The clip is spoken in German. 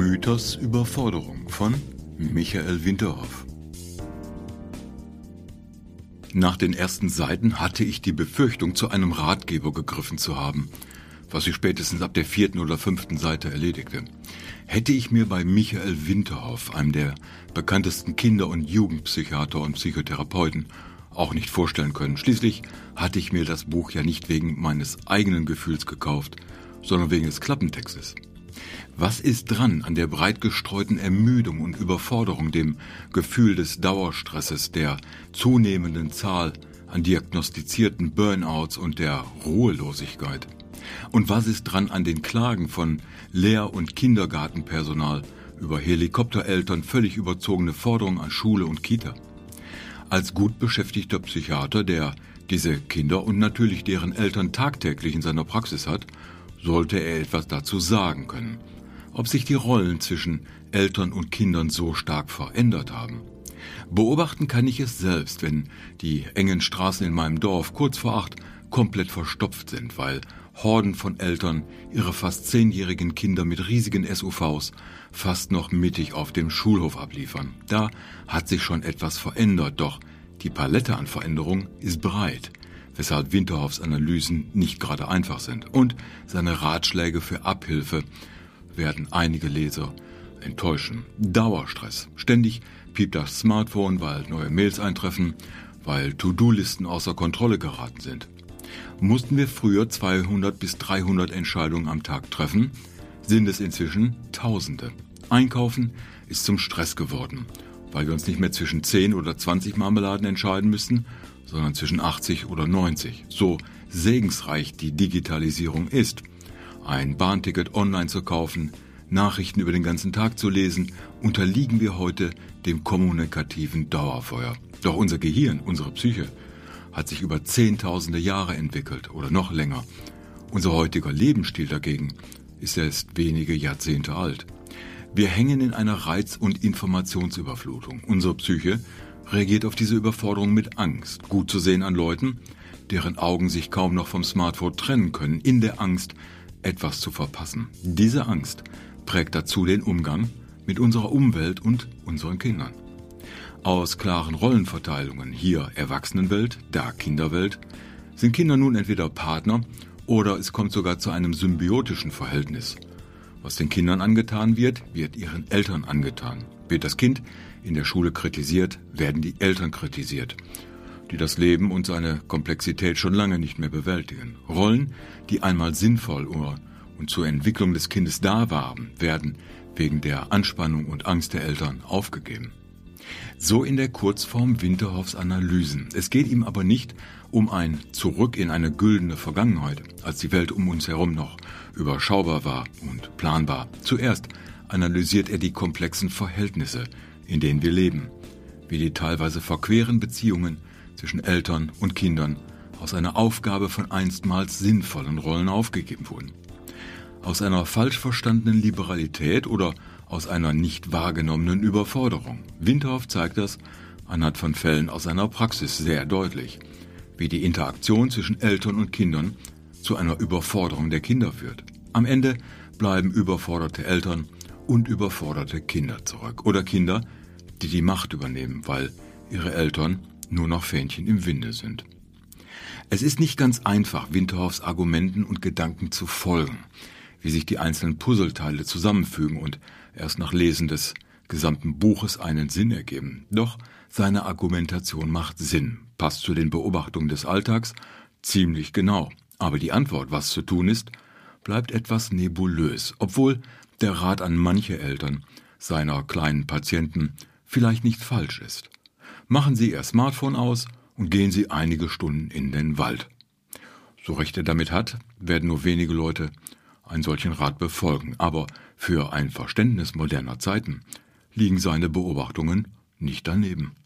Mythos Überforderung von Michael Winterhoff. Nach den ersten Seiten hatte ich die Befürchtung, zu einem Ratgeber gegriffen zu haben, was sich spätestens ab der 4. oder 5. Seite erledigte. Hätte ich mir bei Michael Winterhoff, einem der bekanntesten Kinder- und Jugendpsychiater und Psychotherapeuten, auch nicht vorstellen können. Schließlich hatte ich mir das Buch ja nicht wegen meines eigenen Gefühls gekauft, sondern wegen des Klappentextes. Was ist dran an der breit gestreuten Ermüdung und Überforderung, dem Gefühl des Dauerstresses, der zunehmenden Zahl an diagnostizierten Burnouts und der Ruhelosigkeit? Und was ist dran an den Klagen von Lehr- und Kindergartenpersonal über Helikoptereltern, völlig überzogene Forderungen an Schule und Kita? Als gut beschäftigter Psychiater, der diese Kinder und natürlich deren Eltern tagtäglich in seiner Praxis hat, sollte er etwas dazu sagen können, ob sich die Rollen zwischen Eltern und Kindern so stark verändert haben. Beobachten kann ich es selbst, wenn die engen Straßen in meinem Dorf kurz vor 8 komplett verstopft sind, weil Horden von Eltern ihre fast 10-jährigen Kinder mit riesigen SUVs fast noch mittig auf dem Schulhof abliefern. Da hat sich schon etwas verändert, doch die Palette an Veränderung ist breit, weshalb Winterhoffs Analysen nicht gerade einfach sind. Und seine Ratschläge für Abhilfe werden einige Leser enttäuschen. Dauerstress. Ständig piept das Smartphone, weil neue Mails eintreffen, weil To-Do-Listen außer Kontrolle geraten sind. Mussten wir früher 200 bis 300 Entscheidungen am Tag treffen, sind es inzwischen Tausende. Einkaufen ist zum Stress geworden, weil wir uns nicht mehr zwischen 10 oder 20 Marmeladen entscheiden müssen, sondern zwischen 80 oder 90. So segensreich die Digitalisierung ist. Ein Bahnticket online zu kaufen, Nachrichten über den ganzen Tag zu lesen, unterliegen wir heute dem kommunikativen Dauerfeuer. Doch unser Gehirn, unsere Psyche, hat sich über Zehntausende Jahre entwickelt oder noch länger. Unser heutiger Lebensstil dagegen ist erst wenige Jahrzehnte alt. Wir hängen in einer Reiz- und Informationsüberflutung. Unsere Psyche reagiert auf diese Überforderung mit Angst. Gut zu sehen an Leuten, deren Augen sich kaum noch vom Smartphone trennen können, in der Angst, etwas zu verpassen. Diese Angst prägt dazu den Umgang mit unserer Umwelt und unseren Kindern. Aus klaren Rollenverteilungen, hier Erwachsenenwelt, da Kinderwelt, sind Kinder nun entweder Partner oder es kommt sogar zu einem symbiotischen Verhältnis. Was den Kindern angetan wird, wird ihren Eltern angetan. Wird das Kind in der Schule kritisiert, werden die Eltern kritisiert, die das Leben und seine Komplexität schon lange nicht mehr bewältigen. Rollen, die einmal sinnvoll und zur Entwicklung des Kindes da waren, werden wegen der Anspannung und Angst der Eltern aufgegeben. So in der Kurzform Winterhoffs Analysen. Es geht ihm aber nicht um ein Zurück in eine güldene Vergangenheit, als die Welt um uns herum noch überschaubar war und planbar. Zuerst analysiert er die komplexen Verhältnisse, in denen wir leben, wie die teilweise verqueren Beziehungen zwischen Eltern und Kindern aus einer Aufgabe von einstmals sinnvollen Rollen aufgegeben wurden. Aus einer falsch verstandenen Liberalität oder aus einer nicht wahrgenommenen Überforderung. Winterhoff zeigt das anhand von Fällen aus seiner Praxis sehr deutlich, wie die Interaktion zwischen Eltern und Kindern zu einer Überforderung der Kinder führt. Am Ende bleiben überforderte Eltern und überforderte Kinder zurück. Oder Kinder, die die Macht übernehmen, weil ihre Eltern nur noch Fähnchen im Winde sind. Es ist nicht ganz einfach, Winterhoffs Argumenten und Gedanken zu folgen, wie sich die einzelnen Puzzleteile zusammenfügen und erst nach Lesen des gesamten Buches einen Sinn ergeben. Doch seine Argumentation macht Sinn, passt zu den Beobachtungen des Alltags ziemlich genau. Aber die Antwort, was zu tun ist, bleibt etwas nebulös, obwohl der Rat an manche Eltern seiner kleinen Patienten vielleicht nicht falsch ist. Machen Sie Ihr Smartphone aus und gehen Sie einige Stunden in den Wald. So recht er damit hat, werden nur wenige Leute einen solchen Rat befolgen, aber für ein Verständnis moderner Zeiten liegen seine Beobachtungen nicht daneben.